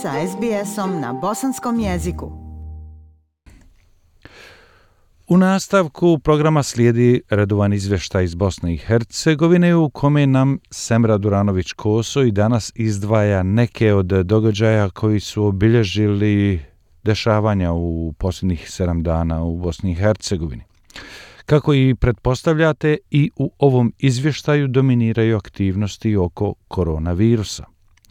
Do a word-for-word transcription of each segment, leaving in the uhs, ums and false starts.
sa es be esom na bosanskom jeziku. U nastavku programa slijedi redovan izvještaj iz Bosne i Hercegovine u kome nam Semra Duranović-Koso i danas izdvaja neke od događaja koji su obilježili dešavanja u posljednjih sedam dana u Bosni i Hercegovini. Kako i pretpostavljate, i u ovom izvještaju dominiraju aktivnosti oko koronavirusa.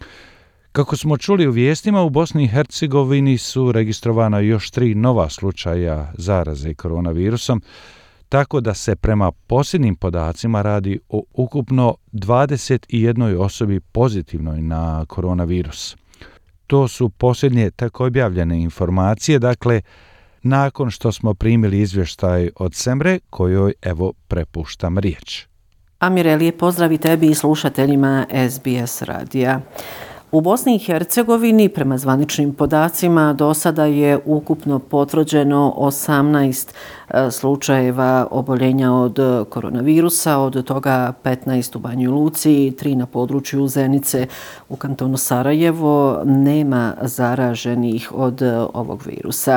Kako smo čuli u vijestima, u Bosni i Hercegovini su registrovana još tri nova slučaja zaraze koronavirusom, tako da se prema posljednjim podacima radi o ukupno dvadeset jednoj osobi pozitivnoj na koronavirus. To su posljednje tako objavljene informacije, dakle, nakon što smo primili izvještaj od Semre, kojoj evo prepuštam riječ. Amire, lijep pozdrav i tebi i slušateljima es be es radija. U Bosni i Hercegovini, prema zvaničnim podacima, do sada je ukupno potvrđeno osamnaest slučajeva oboljenja od koronavirusa, od toga petnaest u Banji Luci, tri na području Zenice. U kantonu Sarajevo nema zaraženih od ovog virusa.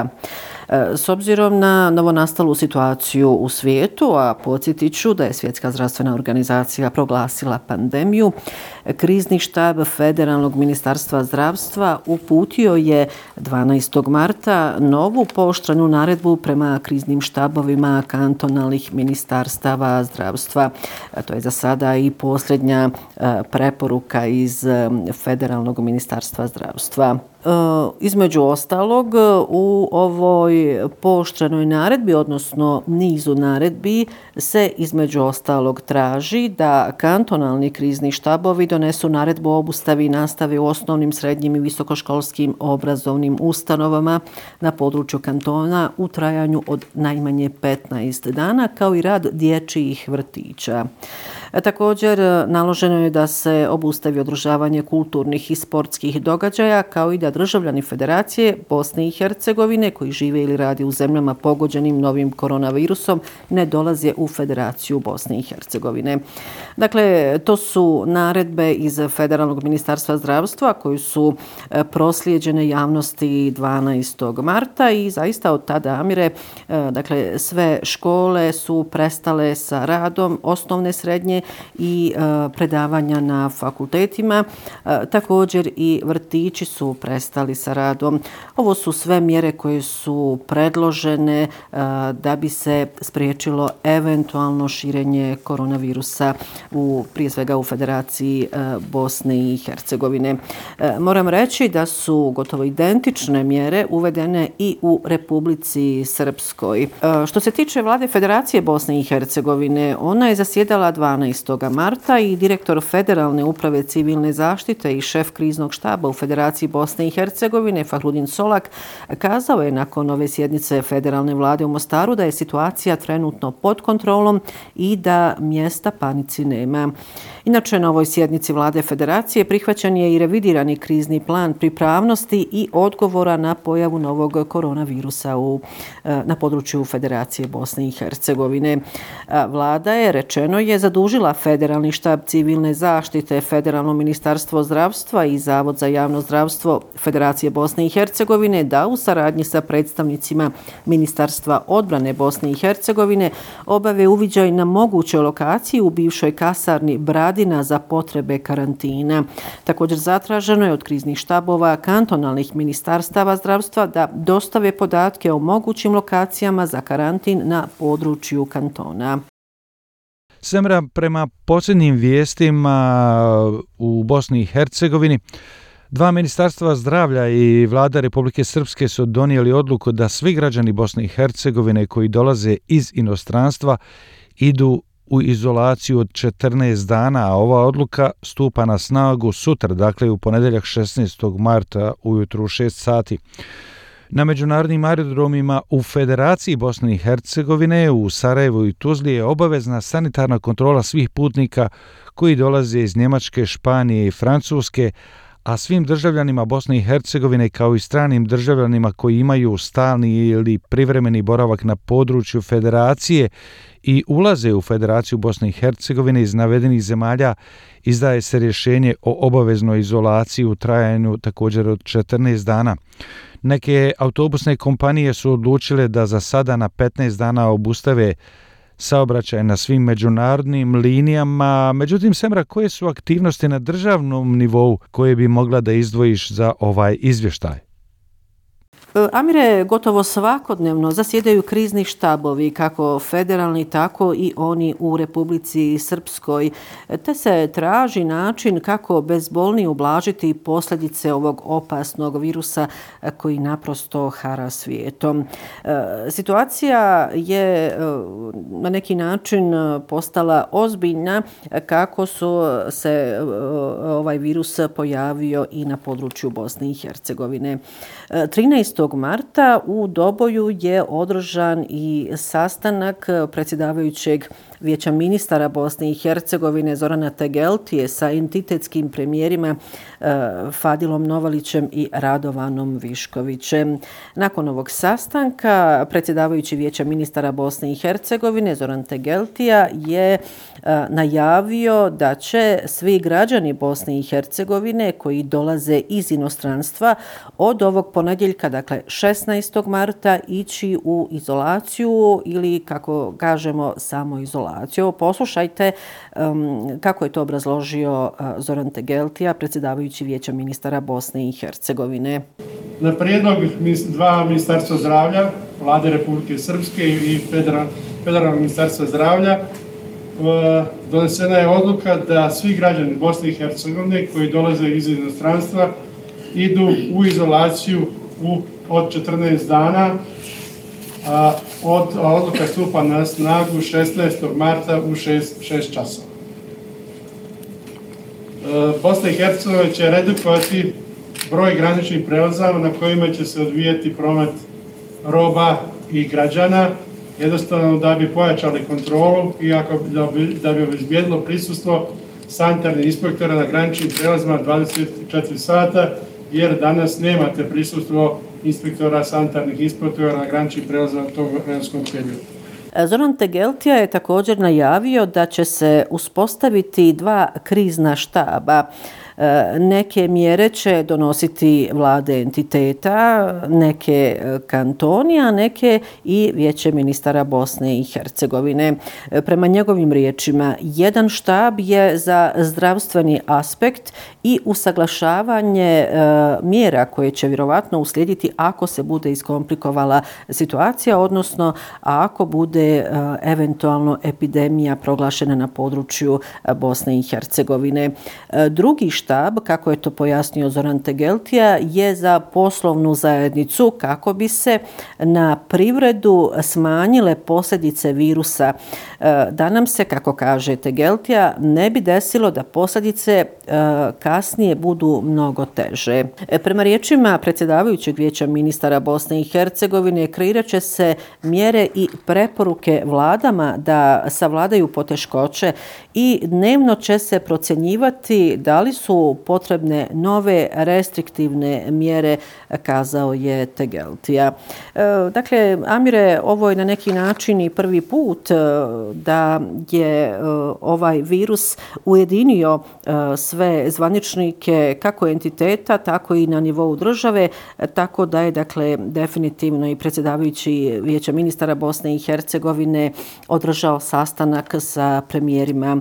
S obzirom na novonastalu situaciju u svijetu, a podsjetit ću da je Svjetska zdravstvena organizacija proglasila pandemiju, krizni štab Federalnog ministarstva zdravstva uputio je dvanaestog marta novu pooštrenu naredbu prema kriznim štabovima kantonalnih ministarstava zdravstva. To je za sada i posljednja preporuka iz Federalnog ministarstva zdravstva. Između ostalog, u ovoj pooštrenoj naredbi, odnosno nizu naredbi, se između ostalog traži da kantonalni krizni štabovi donesu naredbu o obustavi nastave u osnovnim, srednjim i visokoškolskim obrazovnim ustanovama na području kantona u trajanju od najmanje petnaest dana, kao i rad dječjih vrtića. Također, naloženo je da se obustavi održavanje kulturnih i sportskih događaja, kao i da državljani Federacije Bosne i Hercegovine koji žive ili rade u zemljama pogođenim novim koronavirusom ne dolaze u Federaciju Bosne i Hercegovine. Dakle, to su naredbe iz Federalnog ministarstva zdravstva koji su proslijeđene javnosti dvanaestog marta i zaista od tada, Amire, dakle, sve škole su prestale sa radom, osnovne, srednje i predavanja na fakultetima. Također i vrtići su prestali sa radom. Ovo su sve mjere koje su predložene da bi se spriječilo eventualno širenje koronavirusa u, prije svega u Federaciji Bosne i Hercegovine. Moram reći da su gotovo identične mjere uvedene i u Republici Srpskoj. Što se tiče vlade Federacije Bosne i Hercegovine, ona je zasjedala dvanaestog marta i direktor Federalne uprave civilne zaštite i šef kriznog štaba u Federaciji Bosne i Hercegovine, Fahrudin Solak, kazao je nakon ove sjednice Federalne vlade u Mostaru da je situacija trenutno pod kontrolom i da mjesta panici nema. Inače, na ovoj sjednici vlade Federacije prihvaćen je i revidirani krizni plan pripravnosti i odgovora na pojavu novog koronavirusa u, na području Federacije Bosne i Hercegovine. Vlada je, rečeno je, zadužila Federalni štab civilne zaštite, Federalno ministarstvo zdravstva i Zavod za javno zdravstvo Federacije Bosne i Hercegovine da u saradnji sa predstavnicima Ministarstva odbrane Bosne i Hercegovine obave uviđaj na mogućoj lokaciji u bivšoj kasarni Bradina za potrebe karantina. Također zatraženo je od kriznih štabova kantonalnih ministarstava zdravstva da dostave podatke o mogućim lokacijama za karantin na području kantona. Semra, prema posljednjim vijestima u Bosni i Hercegovini, dva ministarstva zdravlja i vlada Republike Srpske su donijeli odluku da svi građani Bosne i Hercegovine koji dolaze iz inostranstva idu u izolaciju od četrnaest dana, a ova odluka stupa na snagu sutra, dakle u ponedjeljak šesnaestog marta ujutru u šest sati. Na međunarodnim aerodromima u Federaciji Bosne i Hercegovine u Sarajevu i Tuzli je obavezna sanitarna kontrola svih putnika koji dolaze iz Njemačke, Španije i Francuske, a svim državljanima Bosne i Hercegovine kao i stranim državljanima koji imaju stalni ili privremeni boravak na području federacije i ulaze u Federaciju Bosne i Hercegovine iz navedenih zemalja izdaje se rješenje o obaveznoj izolaciji u trajanju također od četrnaest dana. Neke autobusne kompanije su odlučile da za sada na petnaest dana obustave saobraćaj na svim međunarodnim linijama. Međutim, Semra, koje su aktivnosti na državnom nivou koje bi mogla da izdvojiš za ovaj izvještaj? Amire, gotovo svakodnevno zasjedaju krizni štabovi, kako federalni, tako i oni u Republici Srpskoj, te se traži način kako bezbolnije ublažiti posljedice ovog opasnog virusa koji naprosto hara svijetom. Situacija je na neki način postala ozbiljna kako su se ovaj virus pojavio i na području Bosne i Hercegovine. trinaestog marta u Doboju je održan i sastanak predsjedavajućeg Vijeća ministara Bosne i Hercegovine Zorana Tegeltije sa entitetskim premijerima Fadilom Novalićem i Radovanom Viškovićem. Nakon ovog sastanka predsjedavajući Vijeća ministara Bosne i Hercegovine Zoran Tegeltija je najavio da će svi građani Bosne i Hercegovine koji dolaze iz inostranstva od ovog ponedjeljka, dakle šesnaestog marta, ići u izolaciju ili, kako kažemo, samoizolaciju. Poslušajte um, kako je to obrazložio uh, Zoran Tegeltija, predsjedavajući Vijeća ministara Bosne i Hercegovine. Na prijedlog dva ministarstva zdravlja, Vlade Republike Srpske i Federal, Federalnog ministarstva zdravlja, donesena je odluka da svi građani Bosne i Hercegovine koji dolaze iz inostranstva idu u izolaciju u, od četrnaest dana, a od, a odluka stupa na snagu šesnaestog marta u šest časova. Bosna i Hercegovina će redukovati broj graničnih prelaza na kojima će se odvijati promet roba i građana, jednostavno da bi pojačali kontrolu i ako, da bi, da bi obezbijedilo prisustvo sanitarnih inspektora na graničnim prelazima dvadeset četiri sata, jer danas nemate prisustvo inspektora, sanitarnih inspektora na graničnim prelazima tog vremenskog perioda. Zoran Tegeltija je također najavio da će se uspostaviti dva krizna štaba. Neke mjere će donositi vlade entiteta, neke kantoni, a neke i Vijeće ministara Bosne i Hercegovine. Prema njegovim riječima, jedan štab je za zdravstveni aspekt i usaglašavanje mjera koje će vjerovatno uslijediti ako se bude iskomplikovala situacija, odnosno ako bude eventualno epidemija proglašena na području Bosne i Hercegovine. Drugi štab, kako je to pojasnio Zoran Tegeltija, je za poslovnu zajednicu kako bi se na privredu smanjile posljedice virusa. Da nam se, kako kaže Tegeltija, ne bi desilo da posljedice kasnije budu mnogo teže. Prema riječima predsjedavajućeg Vijeća ministara Bosne i Hercegovine, kreirat će se mjere i preporuke vladama da savladaju poteškoće i dnevno će se procjenjivati da li su potrebne nove restriktivne mjere, kazao je Tegeltija. Dakle, Amire, ovo je na neki način i prvi put da je ovaj virus ujedinio sve zvaničnike kako entiteta, tako i na nivou države, tako da je, dakle, definitivno i predsjedavajući Vijeća ministara Bosne i Hercegovine održao sastanak sa premijerima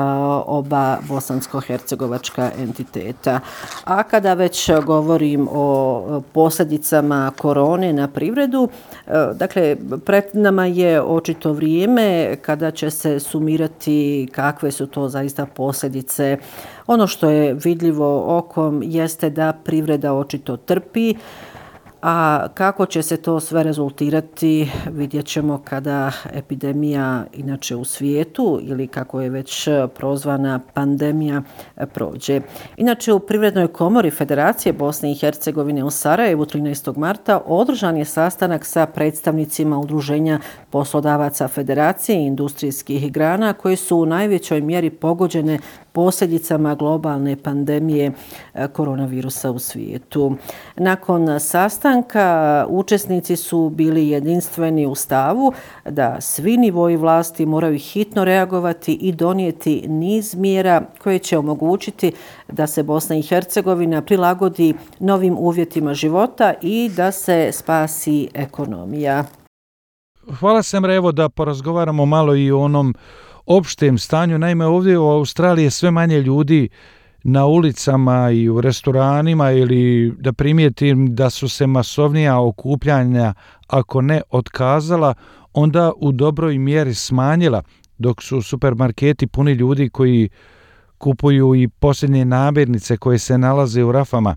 oba bosansko-hercegovačka entiteta. A kada već govorim o posljedicama korone na privredu, dakle, pred nama je očito vrijeme kada će se sumirati kakve su to zaista posljedice. Ono što je vidljivo okom jeste da privreda očito trpi, A kako će se to sve rezultirati vidjet ćemo kada epidemija inače u svijetu ili kako je već prozvana pandemija prođe. Inače u Privrednoj komori Federacije Bosne i Hercegovine u Sarajevu trinaestog marta održan je sastanak sa predstavnicima udruženja poslodavaca Federacije i industrijskih grana koji su u najvećoj mjeri pogođene posljedicama globalne pandemije koronavirusa u svijetu. Nakon sastanka učesnici su bili jedinstveni u stavu da svi nivoji vlasti moraju hitno reagovati i donijeti niz mjera koje će omogućiti da se Bosna i Hercegovina prilagodi novim uvjetima života i da se spasi ekonomija. Hvala Semra, evo da porazgovaramo malo i o onom opštem stanju. Naime, ovdje u Australiji je sve manje ljudi na ulicama i u restoranima ili da primijetim da su se masovnija okupljanja, ako ne otkazala, onda u dobroj mjeri smanjila, dok su supermarketi puni ljudi koji kupuju i posljednje namirnice koje se nalaze u rafama.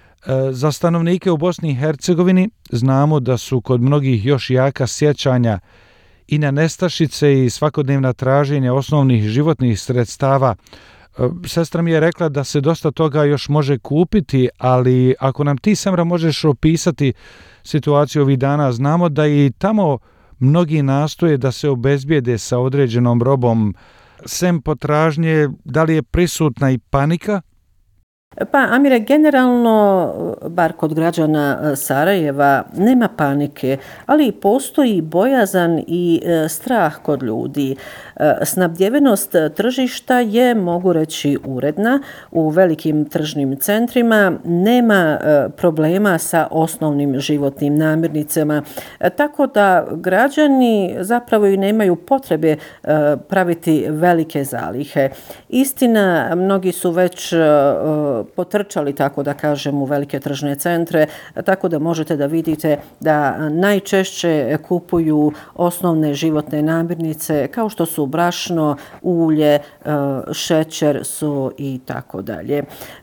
Za stanovnike u Bosni i Hercegovini znamo da su kod mnogih još jaka sjećanja i na nestašice i svakodnevna traženja osnovnih životnih sredstava. Sestra mi je rekla da se dosta toga još može kupiti, ali ako nam ti, Semra, možeš opisati situaciju ovih dana, znamo da i tamo mnogi nastoje da se obezbijede sa određenom robom. Sem potražnje, da li je prisutna i panika? Pa, Amire, generalno, bar kod građana Sarajeva, nema panike, ali postoji bojazan i strah kod ljudi. Snabdjevenost tržišta je, mogu reći, uredna. U velikim tržnim centrima nema problema sa osnovnim životnim namirnicama, tako da građani zapravo i nemaju potrebe praviti velike zalihe. Istina, mnogi su već potrčali, tako da kažem, u velike tržne centre, tako da možete da vidite da najčešće kupuju osnovne životne namirnice kao što su brašno, ulje, šećer, so i tako dalje.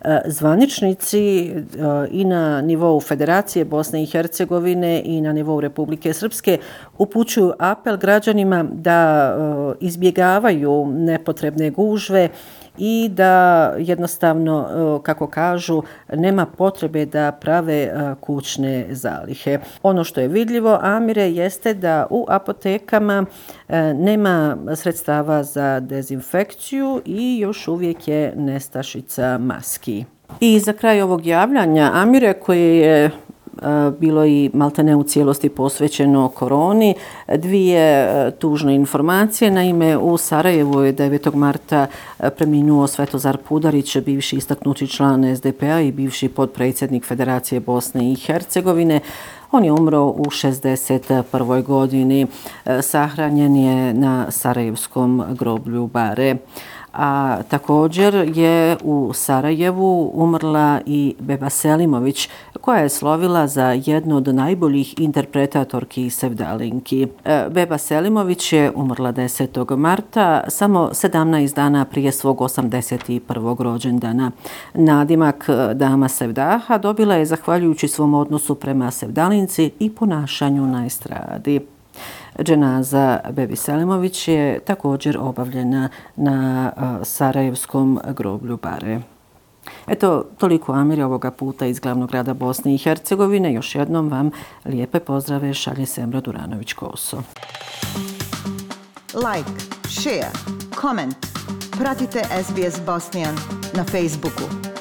Zvaničnici i na nivou Federacije Bosne i Hercegovine i na nivou Republike Srpske upućuju apel građanima da izbjegavaju nepotrebne gužve i da jednostavno, kako kažu, nema potrebe da prave kućne zalihe. Ono što je vidljivo, Amire, jeste da u apotekama nema sredstava za dezinfekciju i još uvijek je nestašica maski. I za kraj ovog javljanja, Amire, koje je bilo i maltene u cijelosti posvećeno koroni, dvije tužne informacije. Naime, u Sarajevu je devetog marta preminuo Svetozar Pudarić, bivši istaknuti član es de pe a i bivši potpredsjednik Federacije Bosne i Hercegovine. On je umro u šezdeset prvoj godini. Sahranjen je na Sarajevskom groblju Bare. A također je u Sarajevu umrla i Beba Selimović, koja je slovila za jednu od najboljih interpretatorki sevdalinki. Beba Selimović je umrla desetog marta, samo sedamnaest dana prije svog osamdeset prvog rođendana. Nadimak dama sevdaha dobila je zahvaljujući svom odnosu prema sevdalinci i ponašanju na estradi. Dženaza Bebi Selimović je također obavljena na Sarajevskom groblju Bare. Eto, toliko, Amir, ovoga puta iz glavnog grada Bosne i Hercegovine. Još jednom vam lijepe pozdrave šalje Semra Duranović-Koso. Like, share, comment. Pratite es be es Bosnian na Facebooku.